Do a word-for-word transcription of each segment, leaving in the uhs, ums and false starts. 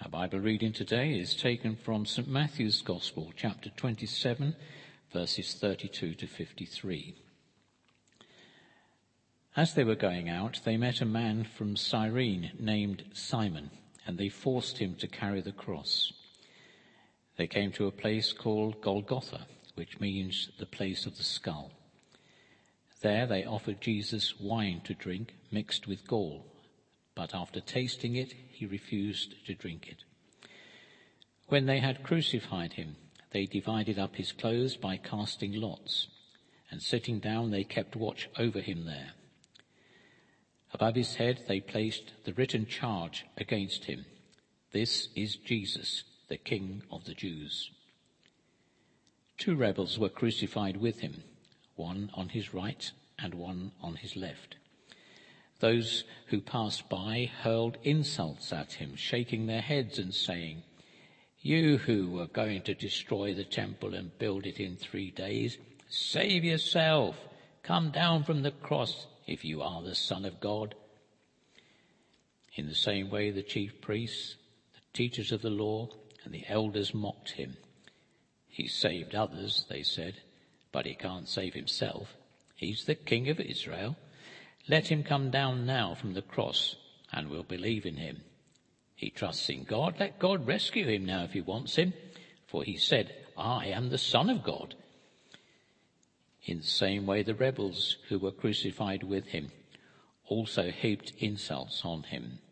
Our Bible reading today is taken from Saint Matthew's Gospel, chapter twenty-seven, verses thirty-two to fifty-three. As they were going out, they met a man from Cyrene named Simon, and they forced him to carry the cross. They came to a place called Golgotha, which means the place of the skull. There they offered Jesus wine to drink mixed with gall, but after tasting it, he refused to drink it. When they had crucified him, they divided up his clothes by casting lots, and sitting down they kept watch over him there. Above his head they placed the written charge against him: "This is Jesus, the King of the Jews." Two rebels were crucified with him, one on his right and one on his left. Those who passed by hurled insults at him, shaking their heads and saying, "You who are going to destroy the temple and build it in three days, save yourself. Come down from the cross if you are the Son of God." In the same way, the chief priests, the teachers of the law, and the elders mocked him. "He saved others," they said, "but he can't save himself. He's the King of Israel. Let him come down now from the cross, and we'll believe in him. He trusts in God. Let God rescue him now if he wants him, for he said, 'I am the Son of God.'" In the same way, the rebels who were crucified with him also heaped insults on him.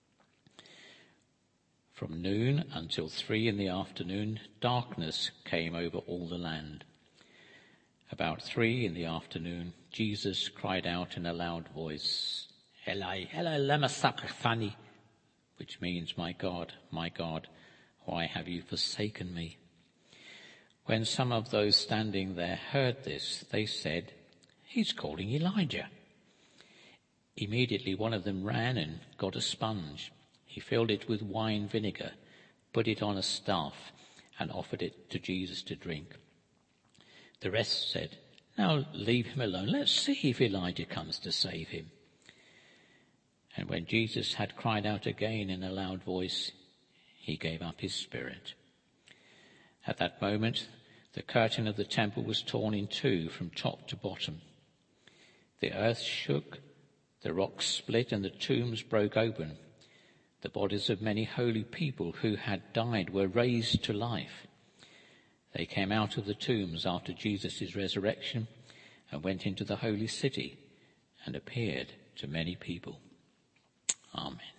From noon until three in the afternoon, darkness came over all the land. About three in the afternoon, Jesus cried out in a loud voice, "Eli, Eli, lema sabachthani," which means, "My God, my God, why have you forsaken me?" When some of those standing there heard this, they said, "He's calling Elijah." Immediately one of them ran and got a sponge. He filled it with wine vinegar, put it on a staff, and offered it to Jesus to drink. The rest said, "Now leave him alone. Let's see if Elijah comes to save him." And when Jesus had cried out again in a loud voice, he gave up his spirit. At that moment, the curtain of the temple was torn in two from top to bottom. The earth shook, the rocks split, and the tombs broke open. The bodies of many holy people who had died were raised to life. They came out of the tombs after Jesus' resurrection and went into the holy city and appeared to many people. Amen.